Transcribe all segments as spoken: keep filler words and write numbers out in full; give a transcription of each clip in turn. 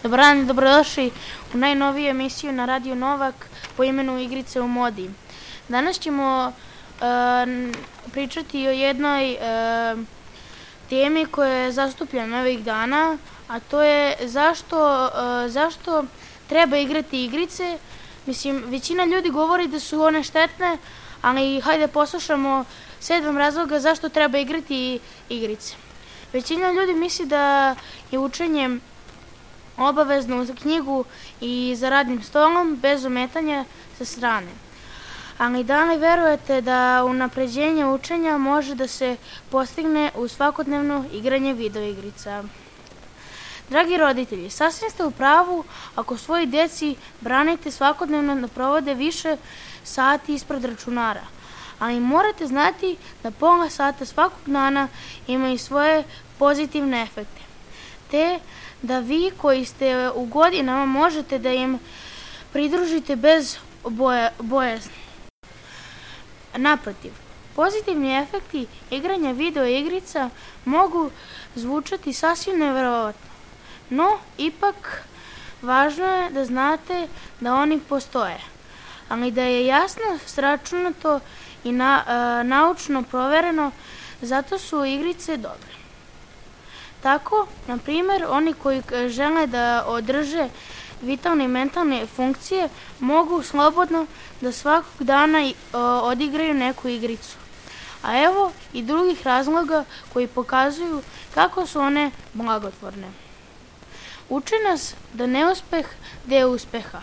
Dobar dan i dobrodošli u najnoviju emisiju na Radio Novak po imenu Igrice u modi. Danas ćemo uh, pričati o jednoj uh, temi koja je zastupljena ovih dana, a to je zašto, uh, zašto treba igrati igrice. Mislim, većina ljudi govori da su one štetne, ali hajde poslušamo sedam razloga zašto treba igrati igrice. Većina ljudi misli da je učenje obavezno za knjigu i za radnim stolom bez ometanja sa strane. Ali da li verujete da unapređenje učenja može da se postigne uz svakodnevno igranje videoigrica? Dragi roditelji, sasvim ste u pravu ako svoji deci branite svakodnevno da provode više sati ispred računara, ali morate znati da pola sata svakog dana ima i svoje pozitivne efekte, te da vi koji ste u godinama možete da im pridružite bez boja, bojazni. Naprotiv, pozitivni efekti igranja video igrica mogu zvučati sasvim neverovatno, no ipak važno je da znate da oni postoje, ali da je jasno sračunato i na, a, naučno provereno, zato su igrice dobre. Tako, na primjer, oni koji žele da održe vitalne i mentalne funkcije mogu slobodno da svakog dana odigraju neku igricu. A evo i drugih razloga koji pokazuju kako su one blagotvorne. Uče nas da neuspeh deo uspeha.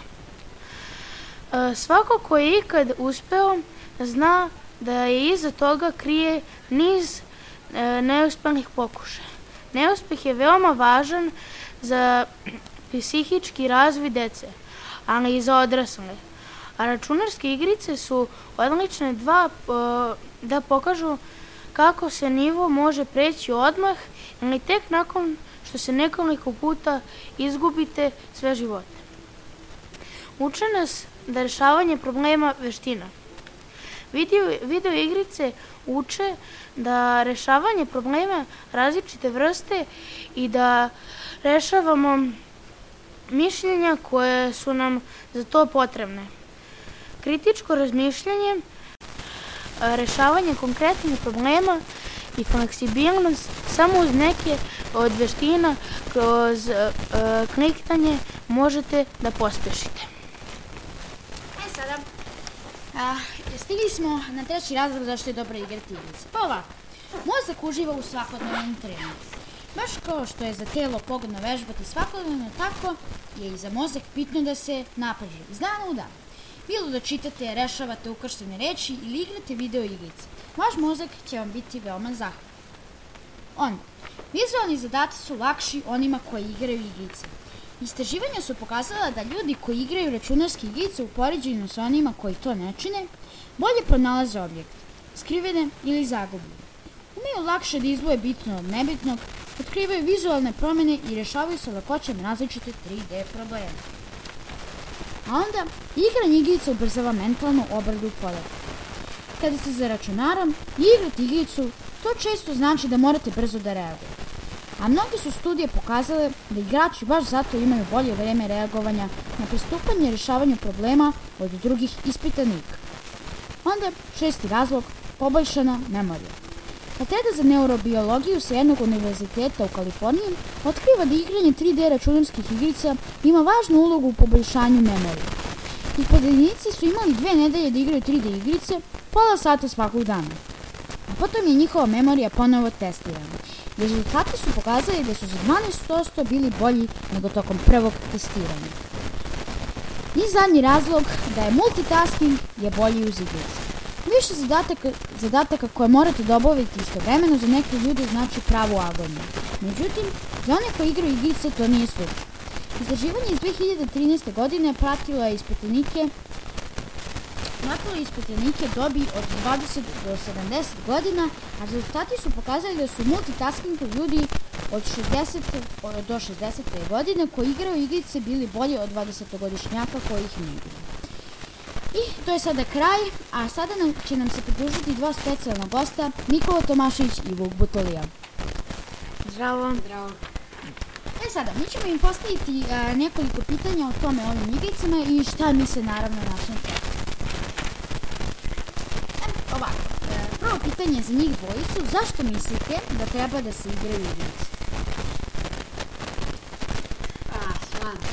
Svako ko je ikad uspeo zna da je iza toga krije niz neuspelih pokušaja. Neuspeh je veoma važan za psihički razvoj dece, ali i za odrasle. A računarske igrice su odlične dva, da pokažu kako se nivo može preći odmah ili tek nakon što se nekoliko puta izgubite sve živote. Uče nas da rešavanje problema veština. Video, video igrice uče da rešavanje problema različite vrste i da rešavamo mišljenja koje su nam za to potrebne. Kritičko razmišljanje, rešavanje konkretnih problema i fleksibilnost samo uz neke od veština kroz uh, klikanje možete da pospešite. E sada, a, stigli smo na treći razlog zašto je dobro igrati igrice. Pa ovako, mozak uživa u svakodnevnom treningu. Baš kao što je za telo pogodno vežbati svakodnevno, tako je i za mozak bitno da se napreže iz dana u dan. Bilo da čitate, rešavate ukrštene reči ili igrate video igrice, vaš mozak će vam biti veoma zahvalan. Onda, vizualni zadaci su lakši onima koji igraju igrice. Istraživanja su pokazala da ljudi koji igraju računarske igrice u poređenju sa onima koji to ne čine, bolje pronalaze objekte, skrivene ili zagubljene. Umeju lakše da izdvoje bitno od nebitnog, otkrivaju vizualne promene i rešavaju sa lakoćem različite tri D probleme. A onda, igranje igrica ubrzava mentalnu obradu podataka. Kada ste za računarom i igrate igricu, to često znači da morate brzo da reagujete. A mnoge su studije pokazale da igrači baš zato imaju bolje vreme reagovanja na pristupanje rešavanju problema od drugih ispitanika. Onda, šesti razlog, poboljšana memorija. Katedra za neurobiologiju sa jednog univerziteta u Kaliforniji otkriva da igranje tri D računarskih igrica ima važnu ulogu u poboljšanju memorije. Ispitanici su imali dve nedelje da igraju tri D igrice, pola sata svakog dana. A potom je njihova memorija ponovo testirana. Rezultati su pokazali da su za dvanaest posto bili bolji nego tokom prvog testiranja. I zadnji razlog da je multitasking je bolji uz igrice. Više zadataka, zadataka koje morate da obavite istovremeno za neke ljude znači pravu agoniju. Međutim, za one koji igraju igrice to nije slučaj. Istraživanje iz dve hiljade trinaeste. godine pratilo je ispitanike Pratilo ispitanike dobi od dvadeset do sedamdeset godina, a rezultati su pokazali da su multitasking ljudi od šezdeset do šezdeset godine koji igraju igrice bili bolji od dvadesetogodišnjaka koji ih ne igraju. I to je sada kraj, a sada nam, će nam se pridružiti dva specijalna gosta, Nikola Tomašević i Vuk Butolija. Zdravo. Zdravo. E sada, mi ćemo im postaviti a, nekoliko pitanja o tome ovim igricama i šta misle naravno o našem tekstu. E, ovako, e, prvo pitanje za njih dvojicu, zašto mislite da treba da se igraju igrice? A, stvarno.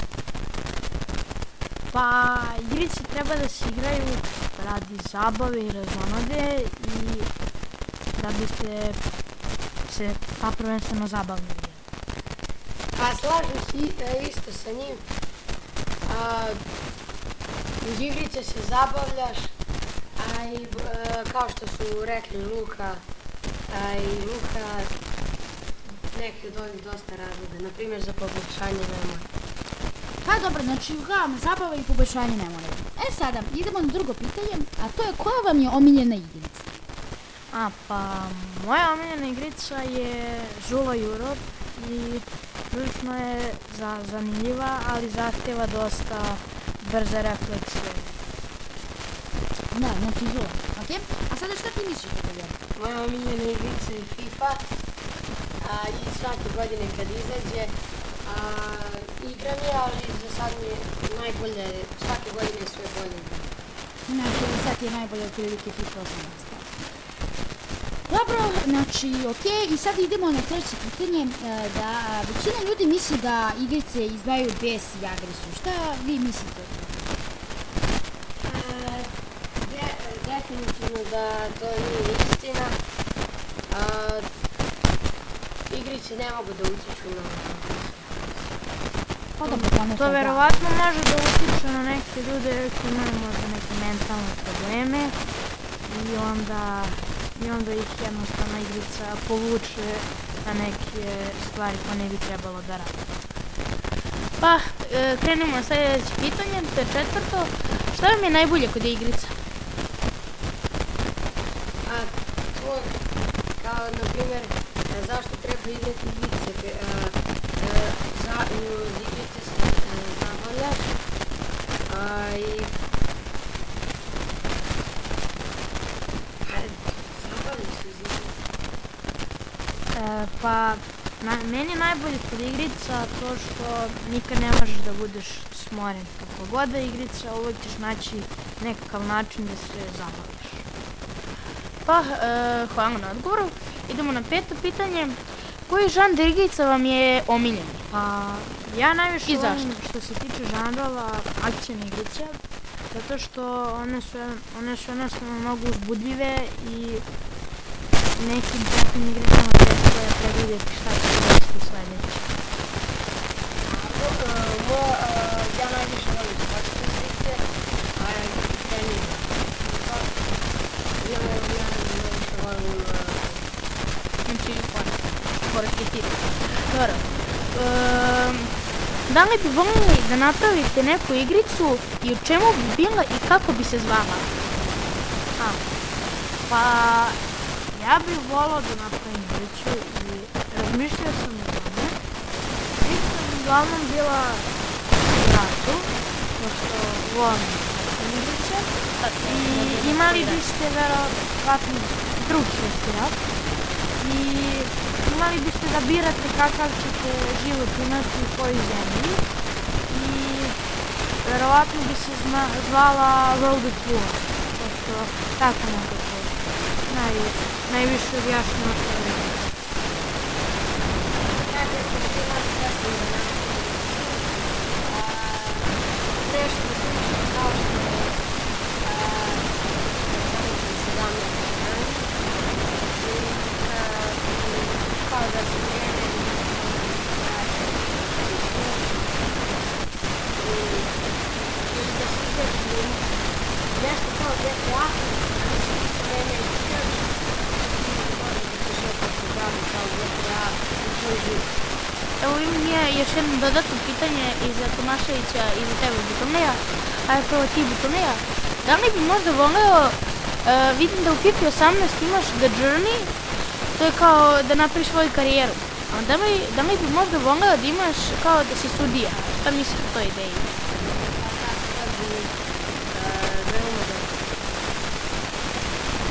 Pa, igrice treba da se igraju radi zabave i razonode i da biste se pa prvenstveno zabavili. Pa slažem se e, isto sa njim. A, uz igrice se zabavljaš, a i e, kao što su rekli Luka, a i Luka, neki od ovih dosta razloga, na primjer za poboljšanje memorije. Pa dobro, znači uglavnom zabava i poboljšanje memorije. E sada, idemo na drugo pitanje, a to je koja vam je omiljena igrica? A, pa, moja omiljena igrica je Žula Juro i prilično je za, zanimljiva, ali zahtjeva dosta brze refleksije. Da, znači Žula, ok? A sada šta ti misliš o tebe? Moja omiljena igrica je FIFA, a, i svake godine kad izađe, a, igram je, ali za sad mi je najbolje, svake godine sve bolje igram. Znači, sad je najbolje otprilike FIFA osamnaest. Dobro, znači, ok, i sad idemo na treće pitanje, e, da većina ljudi misli da igrice izdvajaju bes i agresiju. Šta vi mislite o tome? E, de, definitivno da to nije istina. A, igrice ne mogu da utiču na Pa dobro, ponekad To da. verovatno može da utiče na neke ljude koji imaju možda neke mentalne probleme i onda, i onda ih jednostavno igrica povuče na neke stvari koje ne bi trebalo da rade. Pa, e, krenemo na sljedeće pitanje, to je četvrto. Šta vam je najbolje kod igrica? A to, kao na primjer, e, zašto treba igrati igrice? E, e, za, uz igrice se e, zabavljaš, a i a, zabavljaš se uz igrice. E, pa, na, meni je najbolje kod igrica to što nikad ne možeš da budeš smoren. Kako god da je igrica, uvijek ćeš naći nekakav način da se zabaviš. Pa, e, hvala na odgovoru. Idemo na peto pitanje. Koji žanr igrica vam je omiljen? Pa, ja najviše I zašto? volim što se tiče žanrova akcijne igrice, zato što one su, one su jednostavno mnogo uzbudljive i nekim takvim igricama teško je predvidjeti šta će se desiti sledeće. A, e, mo, e, ja najviše volim sportske igrice, a trening. Ja, ja najviše volim e, Znači, sportski tip. Dobro. Ehm, da li bi voljeli da napravite neku igricu i u čemu bi bila i kako bi se zvala? A, pa, ja bih volao da napravim igricu i razmišljao sam o tome. Igrica bi uglavnom bila u ratu, pošto volim igrice. I imali biste verovatno drugi svjetski rat. I imali biste da birate kakav ćete život imati u kojoj zemlji i verovatno bi se zna, zvala World at War, pošto tako nekako naj, najviše objašnjava što je. ja definitivno ja sam da napravim nešto slično kao što je sedamnaest strana i kao da se krene i da se izađe nešto kao G T A, ali se isto vreme igraš i može da se šetaš u gradu kao G T A i tvoj život. Evo imam ja još jedno dodatno pitanje i za Tomaševića i za tebe Butomlija, a je prvo ti Butomlija. Da li bi možda voleo, uh, vidim da u FIFA osamnaest imaš The Journey, to je kao da napraviš svoju karijeru. A da li, da li bi možda voleo da imaš kao da si sudija? Šta misliš o toj ideji? To bi veoma dobro.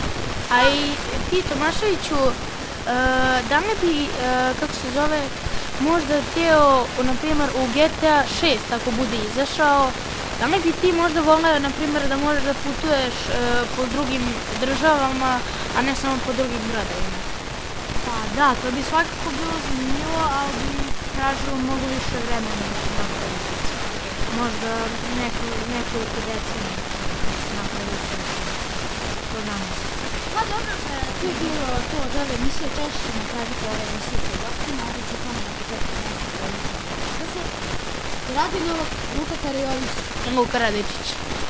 A i ti Tomaševiću, uh, da li bi, uh, kako se zove, možda hteo, na primjer, u G T A šest ako bude izašao, da li bi ti možda voleo, na primjer, da možeš da putuješ e, po drugim državama, a ne samo po drugim gradovima? Pa da, to bi svakako bilo zanimljivo, ali bi tražilo mnogo više vremena da se napravi. Možda neku, nekoliko decenija napravi se to danas. Pa dobro, e, to je bilo to od ove emisije, to što ćemo tražiti ove emisije sa gostima, ali ću tamo na početku nešto da se. Radio Novak, Luka Kariović, Luka Radičić.